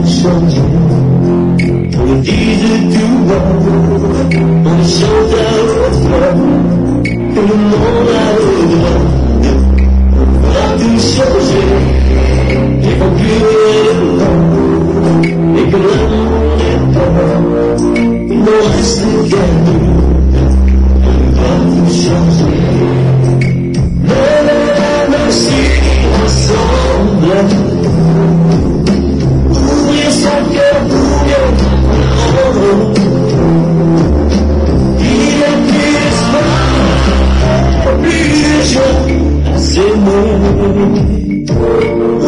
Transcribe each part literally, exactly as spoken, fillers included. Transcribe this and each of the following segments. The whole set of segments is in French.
changer. On le dise tout bas, on le chante à haute voix, que le monde a le droit. On va tout changer, et qu'on pue le temps, et que l'amour n'est pas, il ne reste qu'à nous. On va tout changer. Mais même si ensemble, ouvrir son cœur pour mieux comprendre, il y a plus d'espoir, plus de joie à s'aimer. Oh,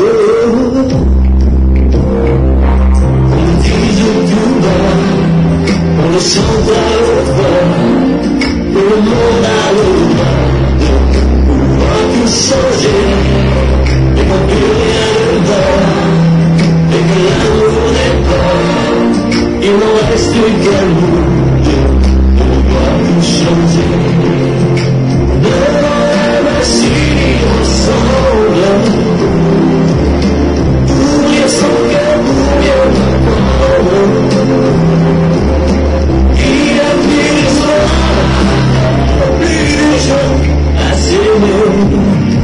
on le dise tout bas, on le chante à haute voix, que le monde a le droit. Tout changer, et qu'on peut rien le voir, et que l'amour n'est pas, il n'en reste qu'à nous, on doit tout changer. Même si ensemble, ouvrir son cœur pour mieux comprendre, il y a plus d'espoir, plus de joie à s'aimer.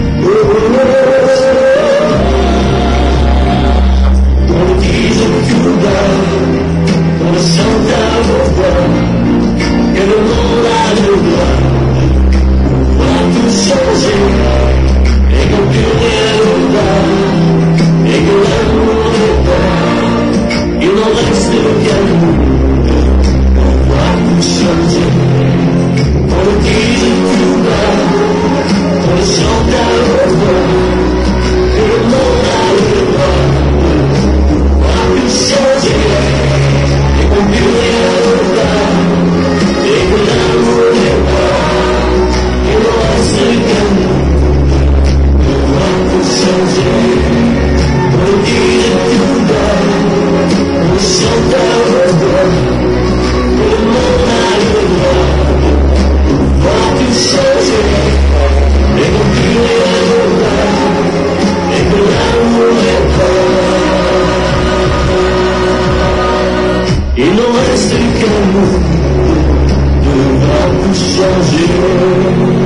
On le dise tout bas, on le chante à haute voix, que le monde a le droit. On va tout changer, et qu'on peut rien le voir, et que l'amour n'est pas, il n'en reste qu'à nous. On va tout changer, on le dise tout bas, on le chante à haute voix, que le monde a le droit. On va tout changer, et qu'on ne peut rien le voir, et que l'amour n'est pas, il n'en reste qu'à nous. On va tout changer, on le dit tout bas, on le chante à haute voix, que le monde a le droit. On va tout changer, et qu'on peut rien le voir, et que l'amour n'est pas, il n'en reste qu'à nous, de voir tout changer.